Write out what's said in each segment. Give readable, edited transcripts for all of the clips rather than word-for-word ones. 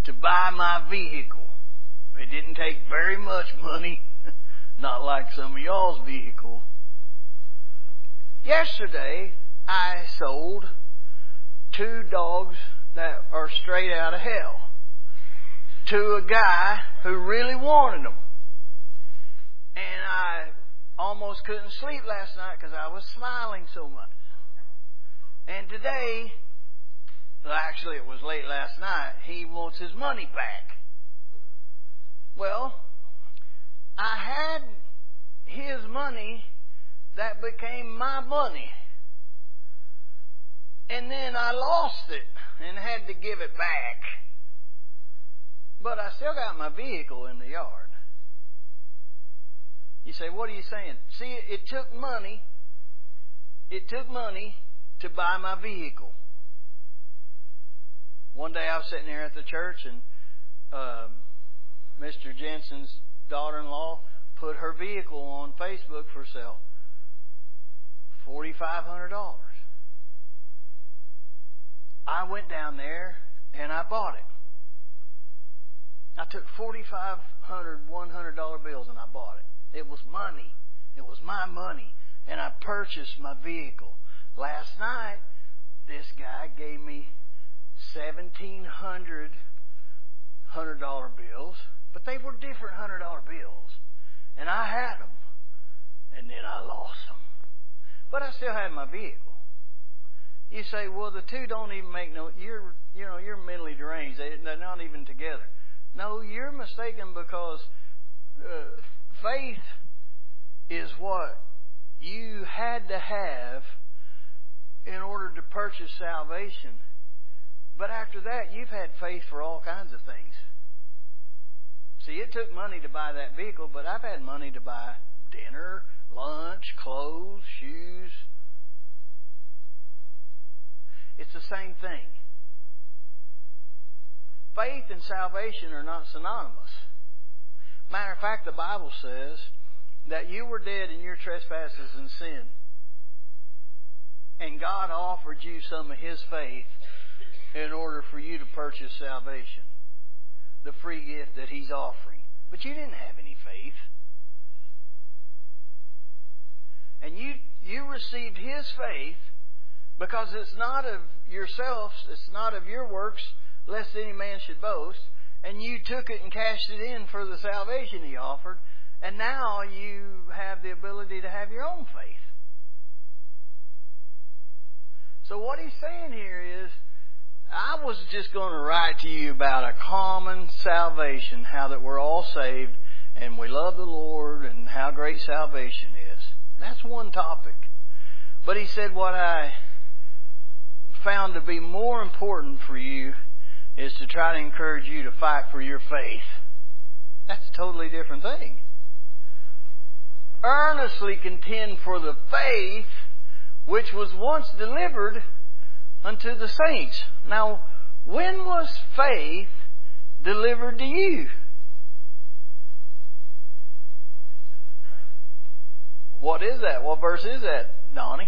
to buy my vehicle. It didn't take very much money, not like some of y'all's vehicle. Yesterday, I sold 2 dogs that are straight out of hell to a guy who really wanted them. And I almost couldn't sleep last night because I was smiling so much. And today, well, actually it was late last night, he wants his money back. Well, I had his money that became my money. And then I lost it and had to give it back. But I still got my vehicle in the yard. You say, what are you saying? See, it took money. It took money to buy my vehicle. One day I was sitting here at the church and Mr. Jensen's daughter-in-law put her vehicle on Facebook for sale. $4,500. I went down there and I bought it. I took $4,500 $100 bills and I bought it. It was money. It was my money. And I purchased my vehicle. Last night, this guy gave me 1,700 $100 bills, but they were different $100 bills. And I had them. And then I lost them. But I still had my vehicle. You say, well, the two don't even make no, you're mentally deranged. They're not even together. No, you're mistaken, because faith is what you had to have in order to purchase salvation. But after that, you've had faith for all kinds of things. See, it took money to buy that vehicle, but I've had money to buy dinner, lunch, clothes, shoes. It's the same thing. Faith and salvation are not synonymous. Matter of fact, the Bible says that you were dead in your trespasses and sin. And God offered you some of His faith in order for you to purchase salvation. The free gift that He's offering. But you didn't have any faith. And you received His faith because it's not of yourselves, it's not of your works, lest any man should boast. And you took it and cashed it in for the salvation He offered. And now you have the ability to have your own faith. So what he's saying here is, I was just going to write to you about a common salvation, how that we're all saved and we love the Lord and how great salvation is. That's one topic. But he said what I found to be more important for you is to try to encourage you to fight for your faith. That's a totally different thing. Earnestly contend for the faith which was once delivered unto the saints. Now, when was faith delivered to you? What is that? What verse is that, Donnie?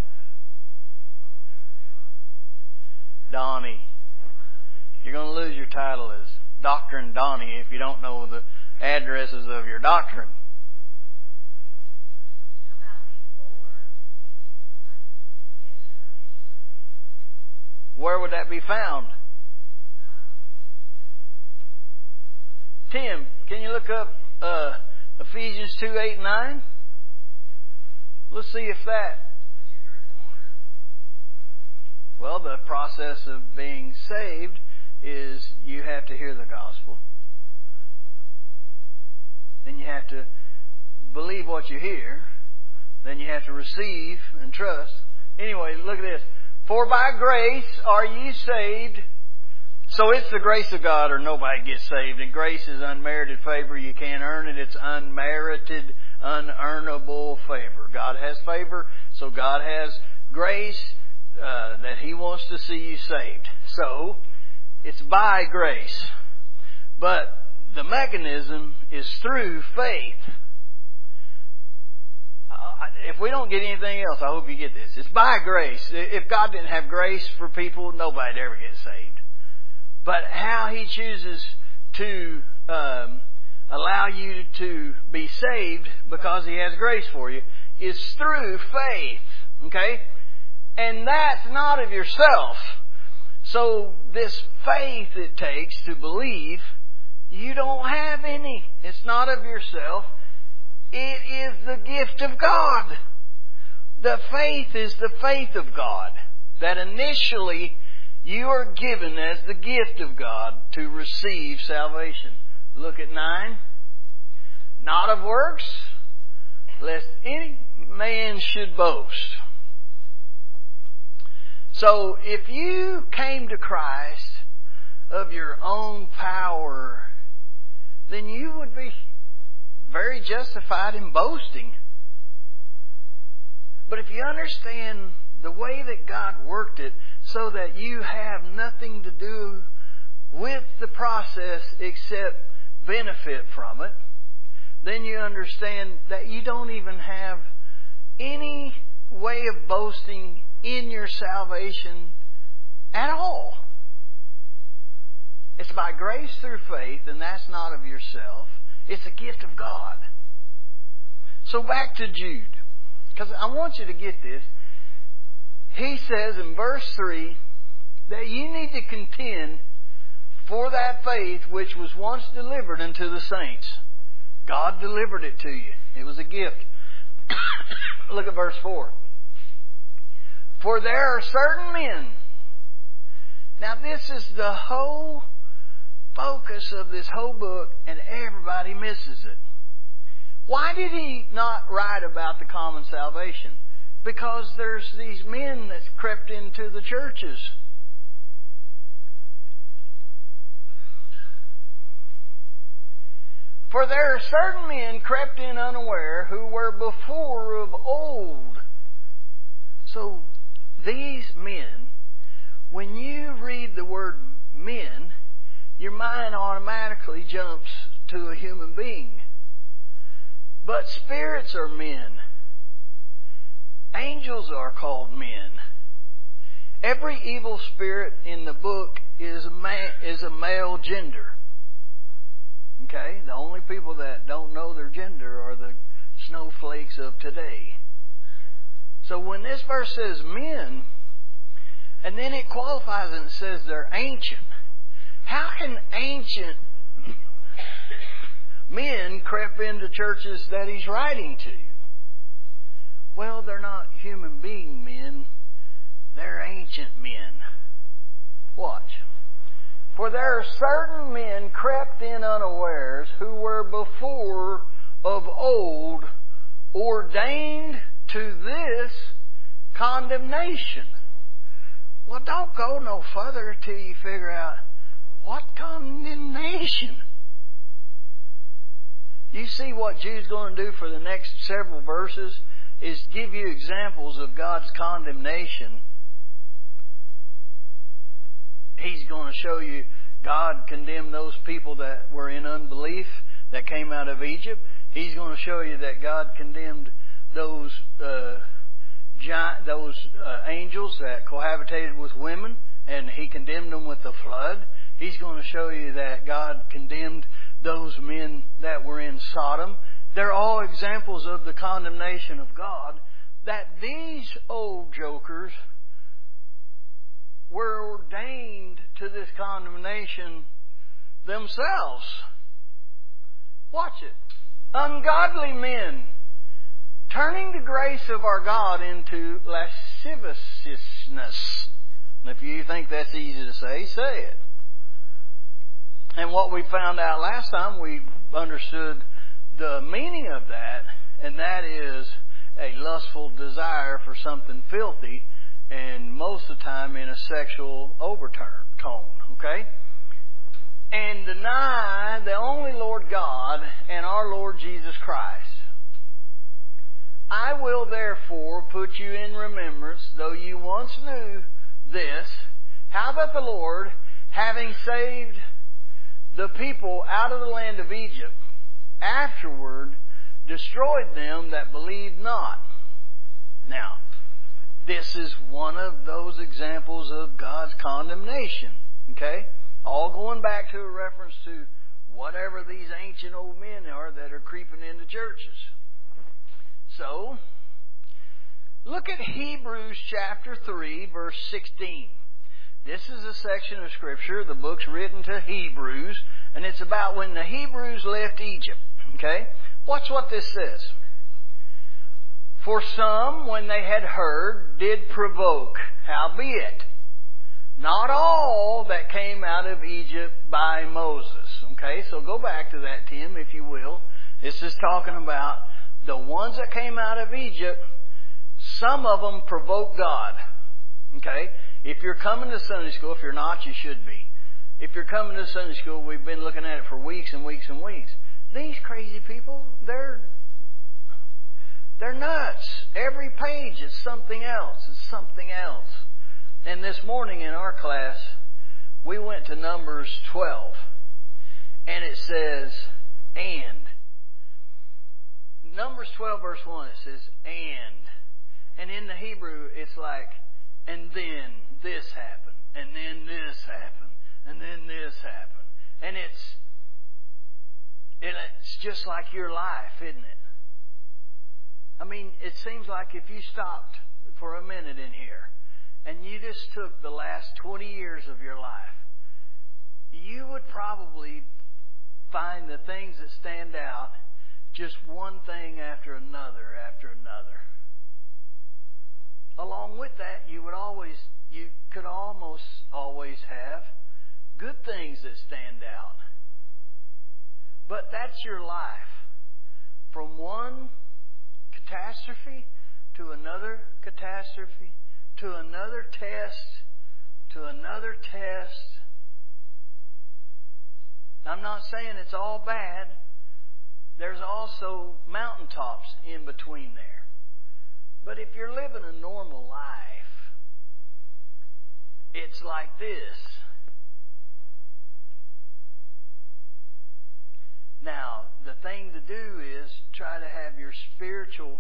Donnie. You're going to lose your title as Doctrine Donnie if you don't know the addresses of your doctrine. Where would that be found? Tim, can you look up Ephesians 2, 8, and 9? Let's see if that... Well, the process of being saved is you have to hear the gospel. Then you have to believe what you hear. Then you have to receive and trust. Anyway, look at this. For by grace are ye saved. So it's the grace of God or nobody gets saved. And grace is unmerited favor. You can't earn it. It's unmerited, unearnable favor. God has favor. So God has grace that He wants to see you saved. So it's by grace. But the mechanism is through faith. If we don't get anything else, I hope you get this. It's by grace. If God didn't have grace for people, nobody'd ever get saved. But how He chooses to allow you to be saved because He has grace for you is through faith. Okay? And that's not of yourself. So this faith it takes to believe, you don't have any. It's not of yourself. It is the gift of God. The faith is the faith of God that initially you are given as the gift of God to receive salvation. Look at 9. Not of works, lest any man should boast. So if you came to Christ of your own power, then you would be very justified in boasting. But if you understand the way that God worked it so that you have nothing to do with the process except benefit from it, then you understand that you don't even have any way of boasting in your salvation at all. It's by grace through faith, and that's not of yourself. It's a gift of God. So back to Jude, because I want you to get this. He says in verse 3 that you need to contend for that faith which was once delivered unto the saints. God delivered it to you. It was a gift. Look at verse 4. For there are certain men. Now this is the whole focus of this whole book, and everybody misses it. Why did he not write about the common salvation? Because there's these men that's crept into the churches. For there are certain men crept in unaware who were before of old. So these men, when you read the word men, your mind automatically jumps to a human being. But spirits are men. Angels are called men. Every evil spirit in the book is a male gender. Okay? The only people that don't know their gender are the snowflakes of today. So when this verse says men, and then it qualifies and it says they're ancient. How can ancient men creep into churches that he's writing to? Well, they're not human being men. They're ancient men. Watch. For there are certain men crept in unawares who were before of old ordained to this condemnation. Well, don't go no further till you figure out what condemnation. You see what Jude's going to do for the next several verses is give you examples of God's condemnation. He's going to show you God condemned those people that were in unbelief that came out of Egypt. He's going to show you that God condemned those angels that cohabitated with women, and He condemned them with the flood. He's going to show you that God condemned those men that were in Sodom. They're all examples of the condemnation of God, that these old jokers were ordained to this condemnation themselves. Watch it. Ungodly men turning the grace of our God into lasciviousness. And if you think that's easy to say it. And what we found out last time, we understood the meaning of that, and that is a lustful desire for something filthy, and most of the time in a sexual overtone, okay? And deny the only Lord God and our Lord Jesus Christ. I will therefore put you in remembrance, though you once knew this, how that the Lord, having saved the people out of the land of Egypt, afterward destroyed them that believed not. Now, this is one of those examples of God's condemnation. Okay? All going back to a reference to whatever these ancient old men are that are creeping into churches. So, look at Hebrews chapter 3, verse 16. This is a section of Scripture, the book's written to Hebrews, and it's about when the Hebrews left Egypt. Okay? Watch what this says. For some, when they had heard, did provoke, howbeit not all that came out of Egypt by Moses. Okay, so go back to that, Tim, if you will. This is talking about the ones that came out of Egypt. Some of them provoked God. Okay, if you're coming to Sunday school, if you're not, you should be. If you're coming to Sunday school, we've been looking at it for weeks and weeks and weeks. These crazy people, they're nuts. Every page is something else. It's something else. And this morning in our class, we went to Numbers 12. And it says, and. Numbers 12 verse 1, it says, and. And in the Hebrew, it's like, and then this happened. And then this happened. And then this happened. And it's just like your life, isn't it? I mean, it seems like if you stopped for a minute in here and you just took the last 20 years of your life, you would probably find the things that stand out, just one thing after another after another. Along with that, you could almost always have good things that stand out. But that's your life. From one catastrophe to another catastrophe to another test to another test. I'm not saying it's all bad. There's also mountaintops in between there. But if you're living a normal life, it's like this. Now, the thing to do is try to have your spiritual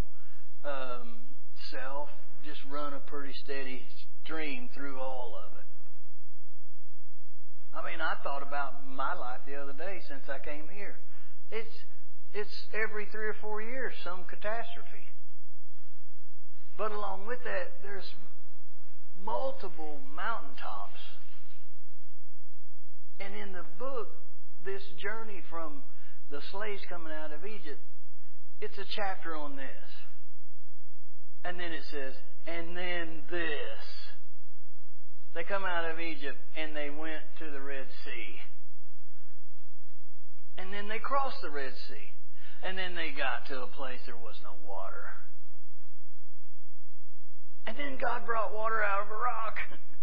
self just run a pretty steady stream through all of it. I mean, I thought about my life the other day since I came here. It's every 3 or 4 years some catastrophe. But along with that, there's multiple mountaintops. And in the book, this journey from the slaves coming out of Egypt, it's a chapter on this. And then it says, and then this. They come out of Egypt and they went to the Red Sea. And then they crossed the Red Sea. And then they got to a place there was no water. And then God brought water out of a rock.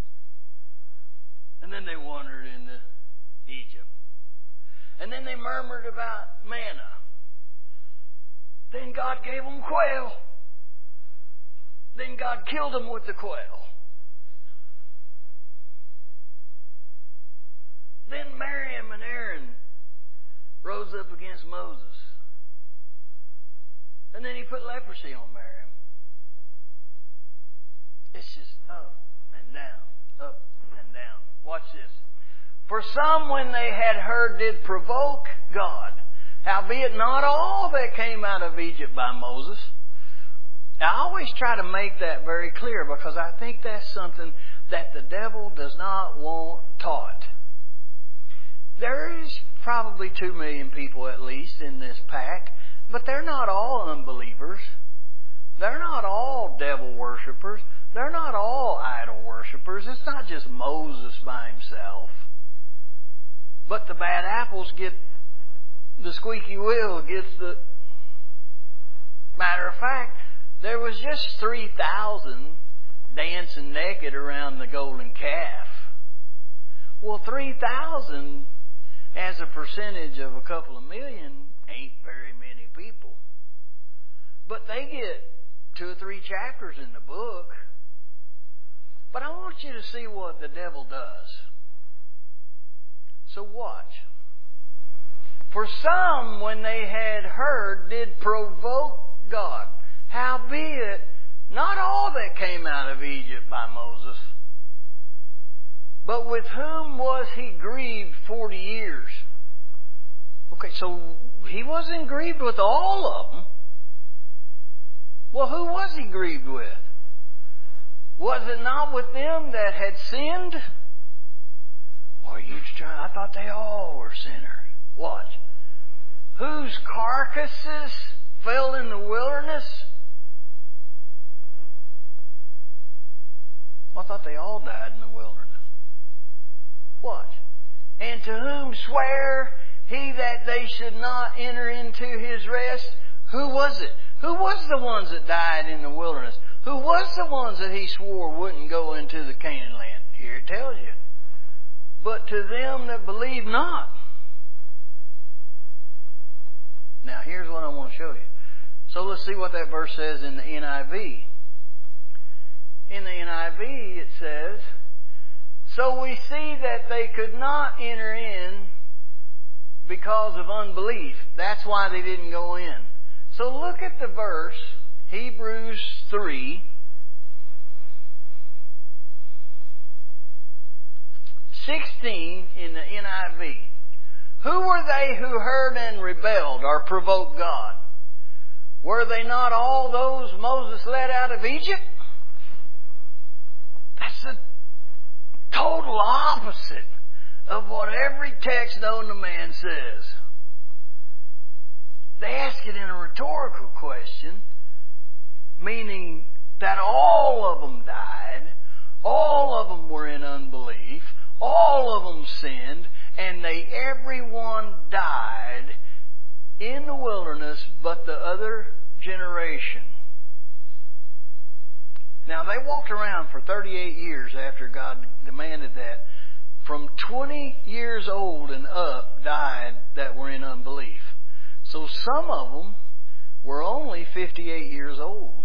And then they wandered into Egypt. And then they murmured about manna. Then God gave them quail. Then God killed them with the quail. Then Miriam and Aaron rose up against Moses. And then he put leprosy on Miriam. It's just up and down, up and down. Watch this. For some, when they had heard, did provoke God. Howbeit not all that came out of Egypt by Moses. Now, I always try to make that very clear because I think that's something that the devil does not want taught. There is probably 2 million people at least in this pack, but they're not all unbelievers. They're not all devil worshippers. They're not all idol worshippers. It's not just Moses by himself. But the bad apples get the squeaky wheel, gets the... Matter of fact, there was just 3,000 dancing naked around the golden calf. Well, 3,000 as a percentage of a couple of million ain't very many people. But they get 2 or 3 chapters in the book. But I want you to see what the devil does. So watch. For some, when they had heard, did provoke God. Howbeit, not all that came out of Egypt by Moses. But with whom was he grieved 40 years? so he wasn't grieved with all of them. Well, who was he grieved with? Was it not with them that had sinned? I thought they all were sinners. What? Whose carcasses fell in the wilderness? Well, I thought they all died in the wilderness. What? And to whom sware he that they should not enter into his rest? Who was it? Who was the ones that died in the wilderness? Who was the ones that he swore wouldn't go into the Canaan land? Here it tells you. But to them that believe not. Now here's what I want to show you. So let's see what that verse says in the NIV. In the NIV it says, so we see that they could not enter in because of unbelief. That's why they didn't go in. So look at the verse, Hebrews 3. 16 in the NIV. Who were they who heard and rebelled or provoked God? Were they not all those Moses led out of Egypt? That's the total opposite of what every text known to man says. They ask it in a rhetorical question, meaning that all of them died, all of them were in unbelief, all of them sinned, and everyone died in the wilderness but the other generation. Now they walked around for 38 years after God demanded that. From 20 years old and up died that were in unbelief. So some of them were only 58 years old.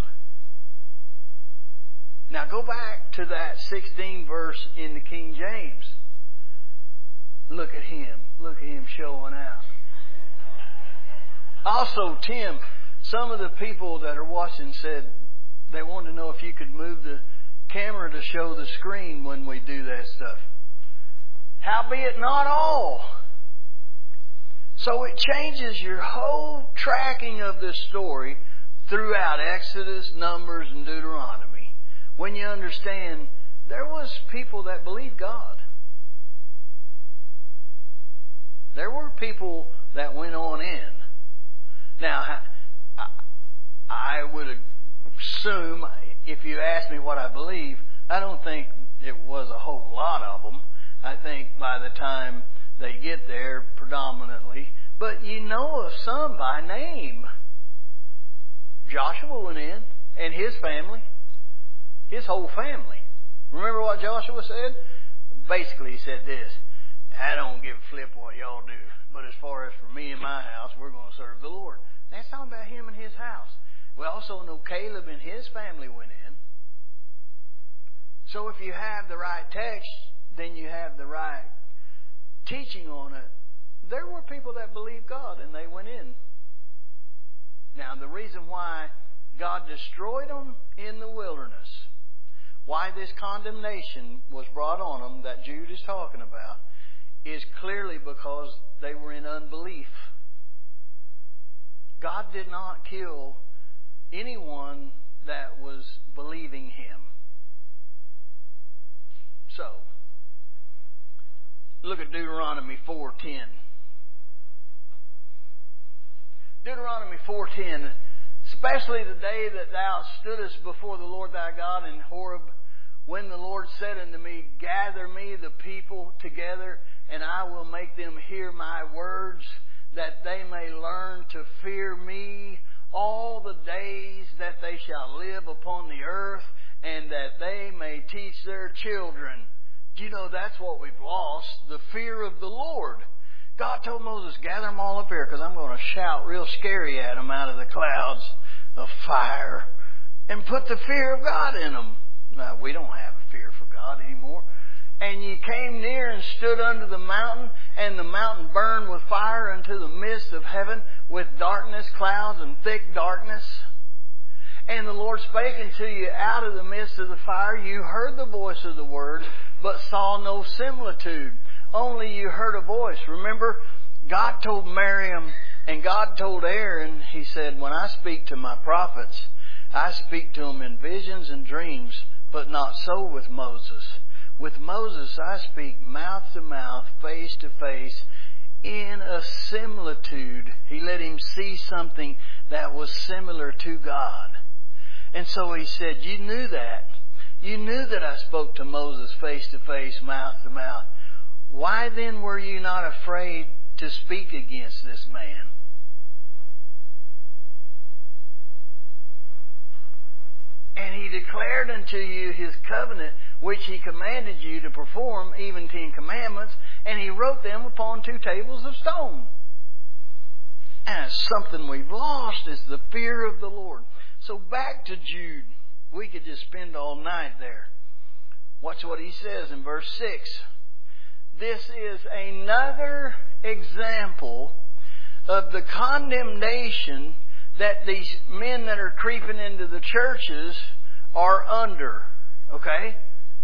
Now go back to that 16th verse in the King James. Look at him. Look at him showing out. Also, Tim, some of the people that are watching said they wanted to know if you could move the camera to show the screen when we do that stuff. Howbeit not all. So it changes your whole tracking of this story throughout Exodus, Numbers, and Deuteronomy when you understand there was people that believed God. There were people that went on in. Now, I would assume, if you ask me what I believe, I don't think it was a whole lot of them. I think by the time they get there, predominantly. But you know of some by name. Joshua went in, and his family. His whole family. Remember what Joshua said? Basically, he said this: I don't give a flip what y'all do, but as far as for me and my house, we're going to serve the Lord. That's talking about him and his house. We also know Caleb and his family went in. So if you have the right text, then you have the right teaching on it. There were people that believed God and they went in. Now the reason why God destroyed them in the wilderness, why this condemnation was brought on them that Jude is talking about, is clearly because they were in unbelief. God did not kill anyone that was believing Him. So, look at Deuteronomy 4:10. Deuteronomy 4:10, especially the day that thou stoodest before the Lord thy God in Horeb, when the Lord said unto me, gather me the people together, and I will make them hear my words, that they may learn to fear me all the days that they shall live upon the earth, and that they may teach their children. Do you know that's what we've lost? The fear of the Lord. God told Moses, gather them all up here, because I'm going to shout real scary at them out of the clouds of fire, and put the fear of God in them. Now, we don't have a fear for God anymore. And ye came near and stood under the mountain, and the mountain burned with fire unto the midst of heaven, with darkness, clouds, and thick darkness. And the Lord spake unto you out of the midst of the fire. You heard the voice of the word, but saw no similitude. Only you heard a voice. Remember, God told Miriam and God told Aaron, He said, when I speak to my prophets, I speak to them in visions and dreams, but not so with Moses. With Moses, I speak mouth to mouth, face to face, in a similitude. He let him see something that was similar to God. And so He said, you knew that. You knew that I spoke to Moses face to face, mouth to mouth. Why then were you not afraid to speak against this man? And He declared unto you His covenant, which He commanded you to perform, even 10 commandments, and He wrote them upon 2 tables of stone. And something we've lost is the fear of the Lord. So back to Jude. We could just spend all night there. Watch what he says in verse 6. This is another example of the condemnation that these men that are creeping into the churches are under. Okay?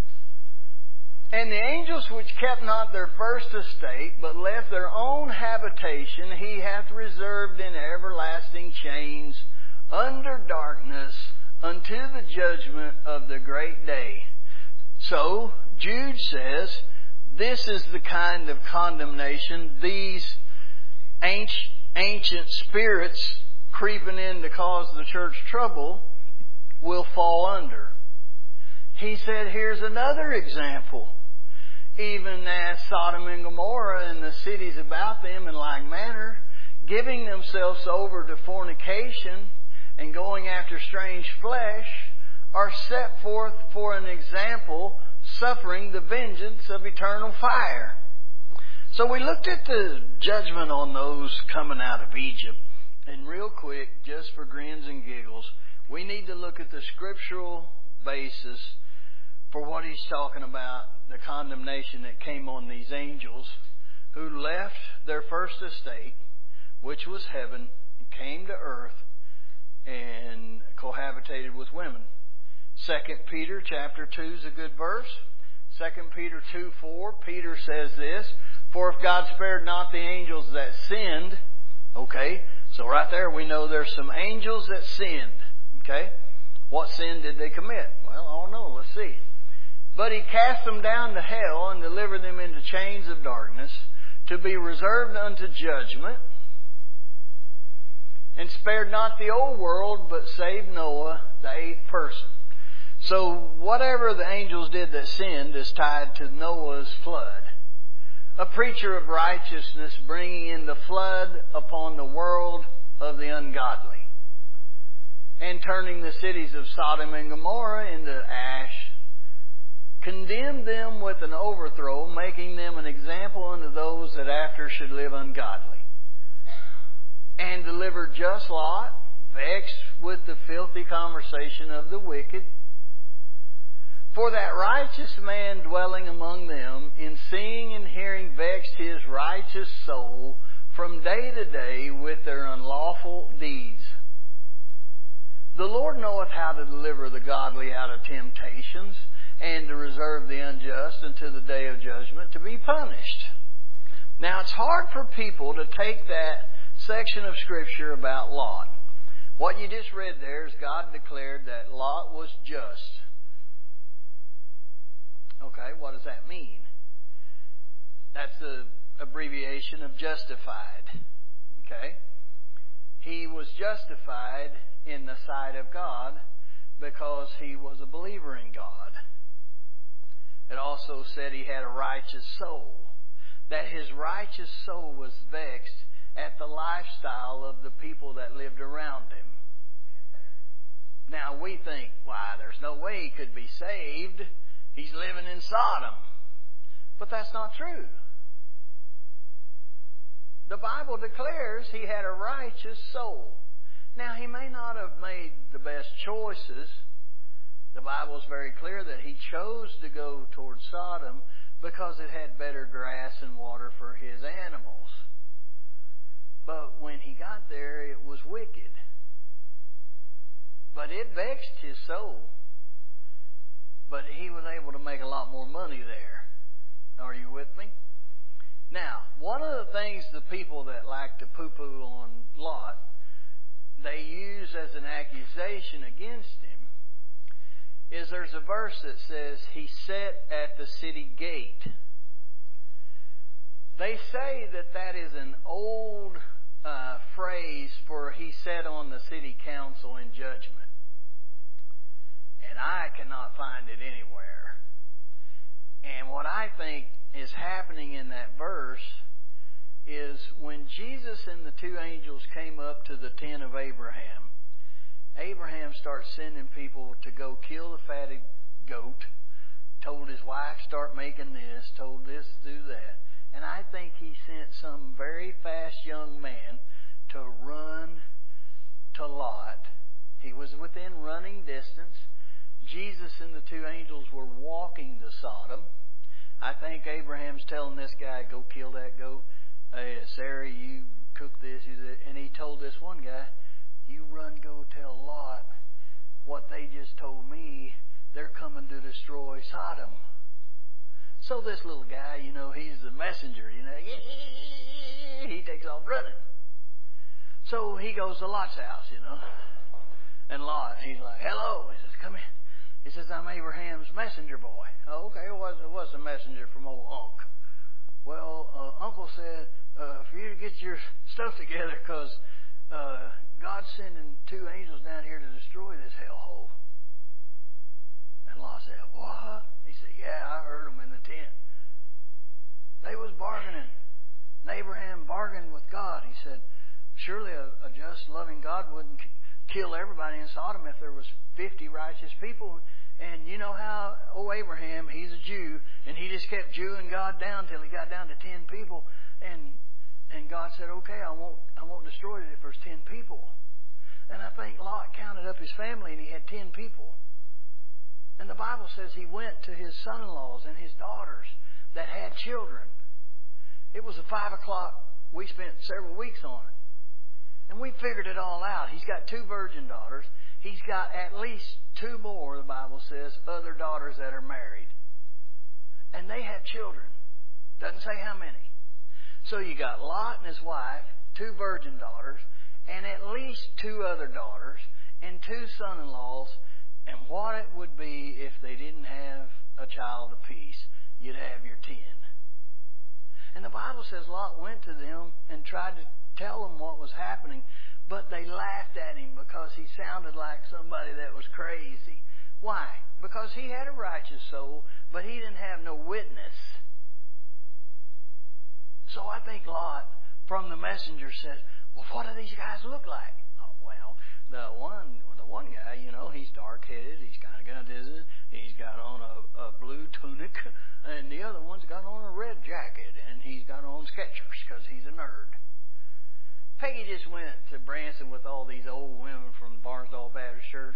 And the angels which kept not their first estate, but left their own habitation, He hath reserved in everlasting chains under darkness unto the judgment of the great day. So, Jude says, this is the kind of condemnation these ancient spirits creeping in to cause the church trouble will fall under. He said, here's another example. Even as Sodom and Gomorrah and the cities about them in like manner, giving themselves over to fornication and going after strange flesh, are set forth for an example, suffering the vengeance of eternal fire. So we looked at the judgment on those coming out of Egypt. And real quick, just for grins and giggles, we need to look at the scriptural basis for what he's talking about, the condemnation that came on these angels who left their first estate, which was heaven, and came to earth and cohabitated with women. 2 Peter chapter 2 is a good verse. 2 Peter 2:4, Peter says this, for if God spared not the angels that sinned, okay, so right there we know there's some angels that sinned, okay. What sin did they commit? Well, I don't know, let's see. But He cast them down to hell and delivered them into chains of darkness to be reserved unto judgment, and spared not the old world, but saved Noah, the 8th person. So whatever the angels did that sinned is tied to Noah's flood. A preacher of righteousness bringing in the flood upon the world of the ungodly, and turning the cities of Sodom and Gomorrah into ash, condemned them with an overthrow, making them an example unto those that after should live ungodly. And delivered just Lot, vexed with the filthy conversation of the wicked. For that righteous man dwelling among them, in seeing and hearing vexed his righteous soul from day to day with their unlawful deeds. The Lord knoweth how to deliver the godly out of temptations, and to reserve the unjust unto the day of judgment to be punished. Now it's hard for people to take that section of Scripture about Lot. What you just read there is God declared that Lot was just. Okay, what does that mean? That's the abbreviation of justified. Okay? He was justified in the sight of God because he was a believer in God. It also said he had a righteous soul. That his righteous soul was vexed at the lifestyle of the people that lived around him. Now we think, why, there's no way he could be saved. He's living in Sodom. But that's not true. The Bible declares he had a righteous soul. Now he may not have made the best choices. The Bible is very clear that he chose to go towards Sodom because it had better grass and water for his animals. But when he got there, it was wicked. But it vexed his soul. But he was able to make a lot more money there. Are you with me? Now, one of the things the people that like to poo-poo on Lot, they use as an accusation against him, is there's a verse that says he sat at the city gate. They say that that is an old phrase for he sat on the city council in judgment. And I cannot find it anywhere. And what I think is happening in that verse is when Jesus and the two angels came up to the tent of Abraham, Abraham starts sending people to go kill the fatted goat, told his wife, start making this, told this, do that. And I think he sent some very fast young man to run to Lot. He was within running distance. Jesus and the two angels were walking to Sodom. I think Abraham's telling this guy, go kill that goat. Hey, Sarah, you cook this, you do that. And he told this one guy, you run, go tell Lot what they just told me. They're coming to destroy Sodom. So this little guy, he's the messenger, he takes off running. So he goes to Lot's house, And Lot, he's like, hello. He says, come in. He says, I'm Abraham's messenger boy. Oh, okay, what's a messenger from old Unc? Well, Uncle said, for you to get your stuff together, because God's sending two angels down here to destroy this hellhole. And Lot said, what? He said, yeah, I heard them in the tent. They was bargaining. And Abraham bargained with God. He said, surely a just, loving God wouldn't kill everybody in Sodom if there was 50 righteous people. And you know how, Abraham, he's a Jew, and he just kept Jewing God down till he got down to 10 people. And God said, okay, I won't destroy it if there's 10 people. And I think Lot counted up his family, and he had 10 people. And the Bible says he went to his son-in-laws and his daughters that had children. It was 5 o'clock. We spent several weeks on it. And we figured it all out. He's got 2 virgin daughters. He's got at least 2 more, the Bible says, other daughters that are married. And they have children. Doesn't say how many. So you got Lot and his wife, 2 virgin daughters, and at least 2 other daughters, and 2 son-in-laws. And what it would be if they didn't have a child apiece, you'd have your 10. And the Bible says Lot went to them and tried to tell them what was happening, but they laughed at him because he sounded like somebody that was crazy. Why? Because he had a righteous soul, but he didn't have no witness. So I think Lot, from the messenger, said, well, what do these guys look like? Oh, well, the one guy, he's dark-headed, he's kind of got this, he's got on a blue tunic, and the other one's got on a red jacket, and he's got on Skechers because he's a nerd. Peggy just went to Branson with all these old women from Barnesdall Baptist Church.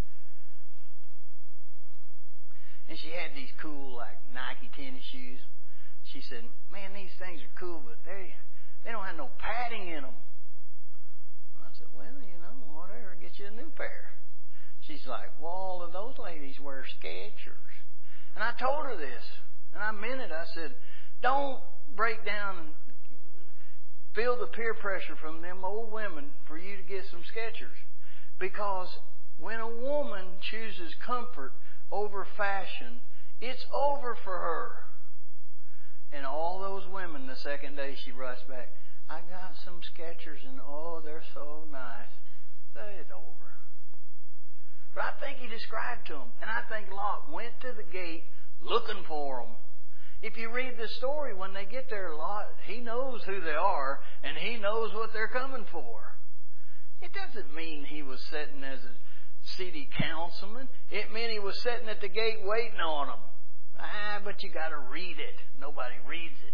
And she had these cool, like, Nike tennis shoes. She said, man, these things are cool, but they don't have no padding in them. And I said, well, whatever, get you a new pair. She's like, well, all of those ladies wear Skechers. And I told her this, and I meant it. I said, don't break down and feel the peer pressure from them old women for you to get some Skechers. Because when a woman chooses comfort over fashion, it's over for her. And all those women, the second day she rushed back, I got some Skechers and oh, they're so nice. It's over. But I think he described to them. And I think Lot went to the gate looking for them. If you read the story, when they get there, Lot, he knows who they are and he knows what they're coming for. It doesn't mean he was sitting as a city councilman. It meant he was sitting at the gate waiting on them. But you got to read it. Nobody reads it.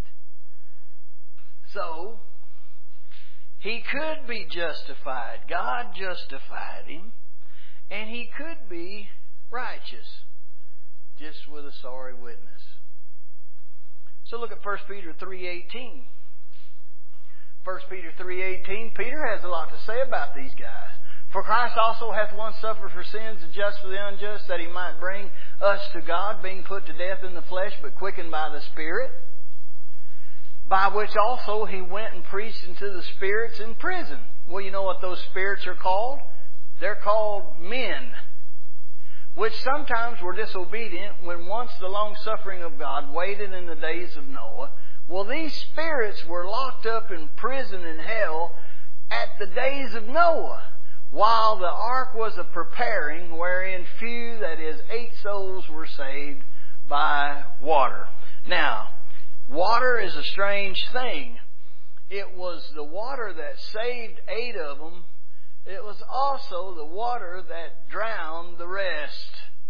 So, he could be justified. God justified him. And he could be righteous. Just with a sorry witness. So look at 1 Peter 3:18. 1 Peter 3:18. Peter has a lot to say about these guys. For Christ also hath once suffered for sins, the just for the unjust, that he might bring us to God, being put to death in the flesh, but quickened by the Spirit. by which also he went and preached unto the spirits in prison. Well, you know what those spirits are called? They're called men, which sometimes were disobedient when once the long suffering of God waited in the days of Noah. Well, these spirits were locked up in prison in hell at the days of Noah, while the ark was a preparing, wherein few, that is, 8 souls, were saved by water. Now, water is a strange thing. It was the water that saved 8 of them. It was also the water that drowned the rest.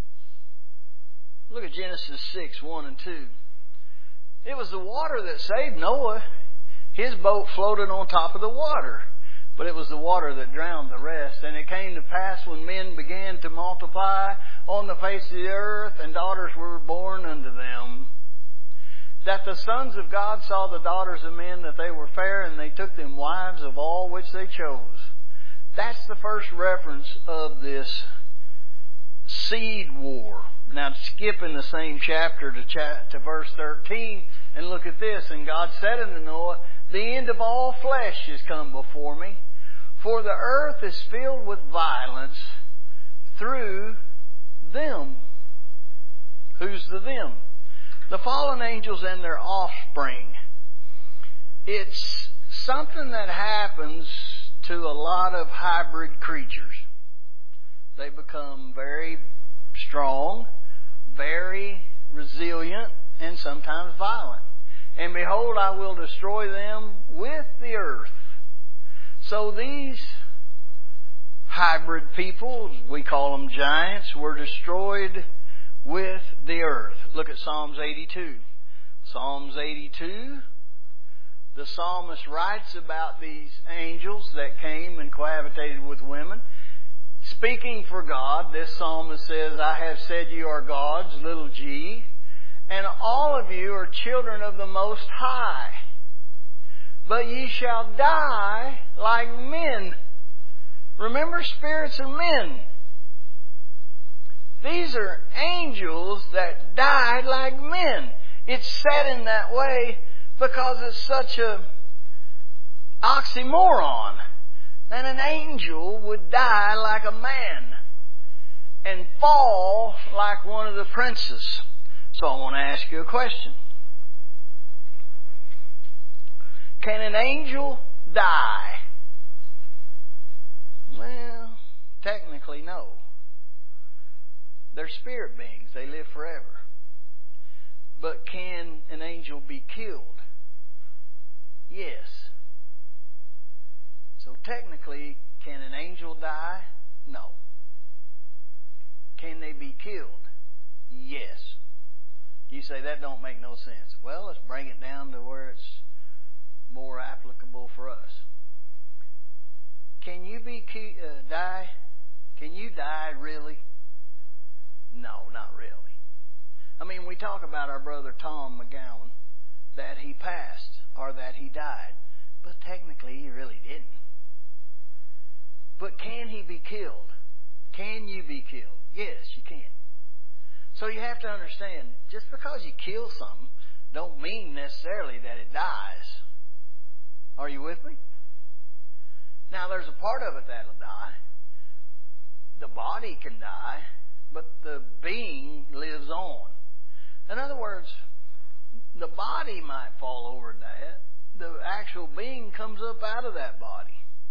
Look at Genesis 6, 1 and 2. It was the water that saved Noah. His boat floated on top of the water. But it was the water that drowned the rest. And it came to pass when men began to multiply on the face of the earth, and daughters were born unto them, that the sons of God saw the daughters of men, that they were fair, and they took them wives of all which they chose. That's the first reference of this seed war. Now skip in the same chapter to verse 13 and look at this. And God said unto Noah, the end of all flesh is come before me, for the earth is filled with violence through them. Who's the them? The fallen angels and their offspring. It's something that happens to a lot of hybrid creatures. They become very strong, very resilient, and sometimes violent. And behold, I will destroy them with the earth. So these hybrid people, we call them giants, were destroyed with the earth. Look at Psalms 82. Psalms 82, the psalmist writes about these angels that came and cohabitated with women. Speaking for God, this psalmist says, I have said you are gods, little g, and all of you are children of the Most High. But ye shall die like men. Remember, spirits are men. These are angels that died like men. It's said in that way because it's such a oxymoron that an angel would die like a man and fall like one of the princes. So I want to ask you a question. Can an angel die? Well, technically no. They're spirit beings. They live forever. But can an angel be killed? Yes. So technically, can an angel die? No. Can they be killed? Yes. You say that don't make no sense. Well, let's bring it down to where it's more applicable for us. Can you die? Can you die really? No, not really. I mean, we talk about our brother Tom McGowan, that he passed or that he died. But technically, he really didn't. But can he be killed? Can you be killed? Yes, you can. So you have to understand, just because you kill something, don't mean necessarily that it dies. Are you with me? Now, there's a part of it that'll die. The body can die, but the being lives on. In other words, the body might fall over dead. The actual being comes up out of that body.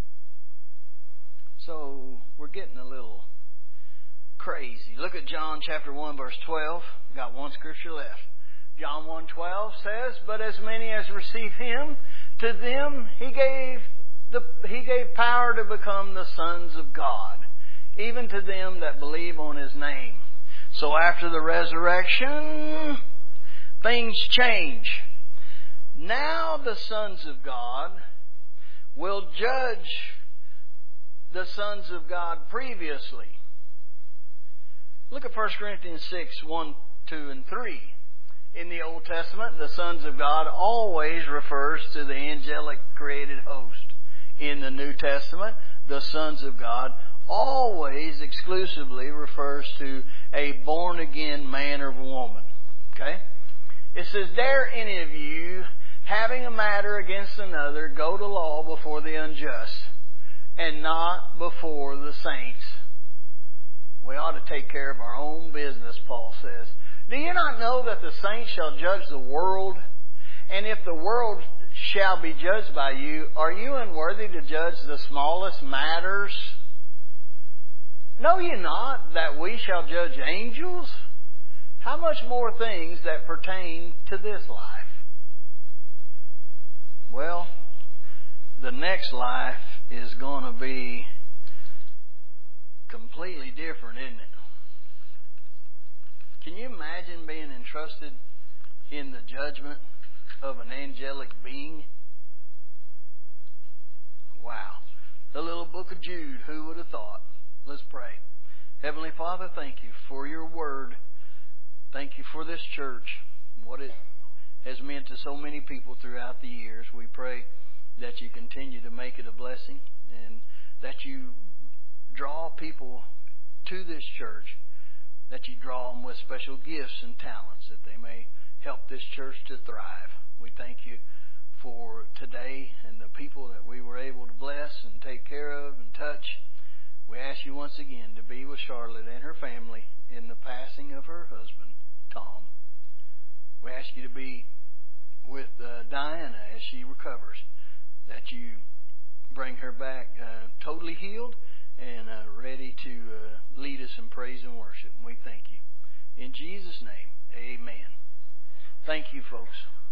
So we're getting a little crazy. Look at John chapter 1 verse 12. Got one scripture left. John 1:12 says, but as many as receive Him, to them He gave power to become the sons of God, even to them that believe on His name. So after the resurrection, things change. Now the sons of God will judge the sons of God previously. Look at 1 Corinthians 6, 1, 2, and 3. In the Old Testament, the sons of God always refers to the angelic created host. In the New Testament, the sons of God always exclusively refers to a born-again man or woman. Okay? It says, dare any of you having a matter against another, go to law before the unjust, and not before the saints. We ought to take care of our own business, Paul says. Do you not know that the saints shall judge the world? And if the world shall be judged by you, are you unworthy to judge the smallest matters? Know ye not that we shall judge angels? How much more things that pertain to this life? Well, the next life is going to be completely different, isn't it? Can you imagine being entrusted in the judgment of an angelic being? Wow. The little book of Jude, who would have thought? Let's pray. Heavenly Father, thank you for your word. Thank you for this church, what it has meant to so many people throughout the years. We pray that you continue to make it a blessing and that you draw people to this church, that you draw them with special gifts and talents, that they may help this church to thrive. We thank you for today and the people that we were able to bless and take care of and touch. We ask you once again to be with Charlotte and her family in the passing of her husband, Tom. We ask you to be with Diana as she recovers, that you bring her back totally healed and ready to lead us in praise and worship. And we thank you. In Jesus' name, amen. Thank you, folks.